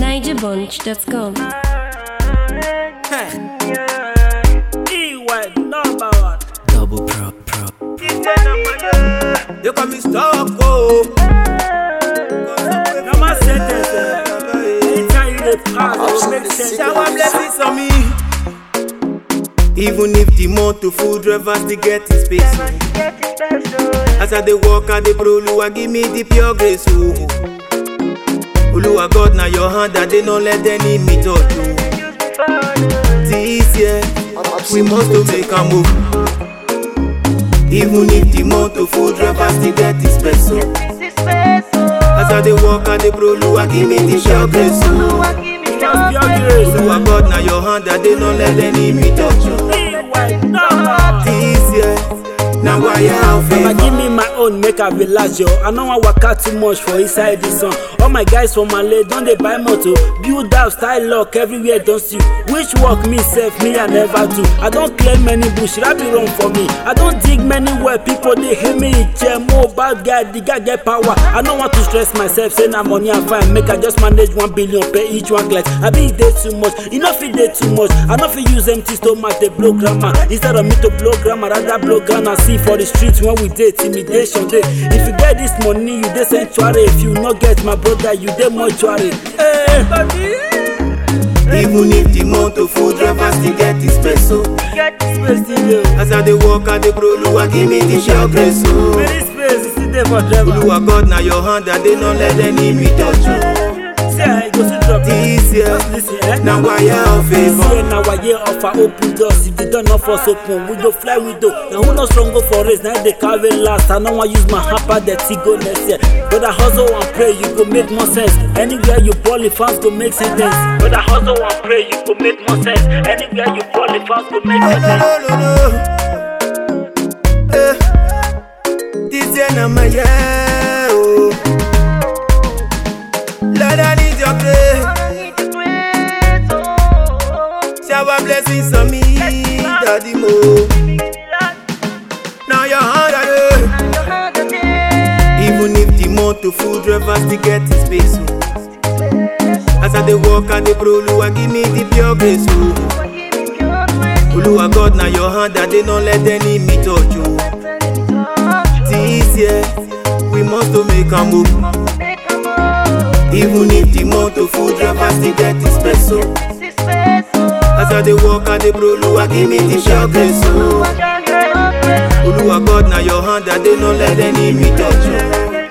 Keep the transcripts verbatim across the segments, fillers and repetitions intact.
niger bunch dot com. E-White, number one. Double pro, pro. You call me stuck, oh. No more sentence. Anytime you dey pass, it will make sense. Shower blessings on me. Even if the motor food drivers still get in space. As I dey walk, I dey pray, Oluwa give me the pure grace, oh. Oluwa God, na your hand that they don't let any me touch, oh. This year, we must to make a move. Even if the motor food drivers still get in space, oh. As I dey walk, I dey pray, Oluwa give me the pure grace, oh. Oluwa God, na your hand that they don't let any me touch, oh. This year, now why you have Baba give me my own, make I relax yo. I know I work out too much for inside this song. All my guys from Malay, don't they buy motor? Build up, style lock, everywhere don't see. Which work me self, me I never do. I don't claim many bush, that be wrong for me. I don't dig many where people they hate me. More bad guy, the guy get power. I don't want to stress myself, say na money I'm fine. Make I just manage one billion, pay each one like I be day too much, enough it day too much. I don't feel use empty stomach, they blow grammar. Instead of me to blow grammar, rather blow grammar. See for the streets when we date, intimidation day. If you get this money, you dey sanctuary. If you not get my brother, you dey mortuary. Hey. Even if the motor food drivers still get this space, oh. As I dey walk, I dey pray, Oluwa give me the pure grace, oh. Very space, you still there for driver. Oluwa God, na your hand that they don't let any me touch, oh. This year, now why you have favor? Now why you offer open doors? If they don't offer us open, we go fly with do. Now who not strong go for race? Now they carry last. I don't want use my hamper that he go next year. But I hustle and pray, you go make more sense. Anywhere you ball, the fans go make sense. But I hustle and pray, you go make more sense. Anywhere you ball, the fans go make sense. No, no, no, no. Eh, this year now my year, oh. Lord, I need your grace. Shower blessings on me, Daddy Mo. Now your hand I do. Even if the motor food drivers still get in space, oh. As I dey walk, I dey pray, Oluwa give me the pure grace, oh. Oluwa God, na your hand that they don't let any me touch, oh. This year, we must to make a move. Even if the motor food drivers still get in space, oh. As I dey walk, I dey pray, Oluwa give me the pure grace, oh. Oluwa God, na your hand that they don't let any me touch, oh.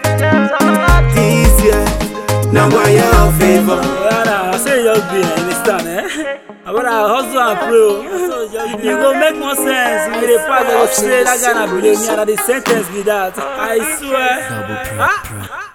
This year, now why you have favor? I say you'll be, understand, eh? But I hustle and pray. You go make more sense. With the part that will say that gonna be the sentence be that. I swear. Double pro, pro.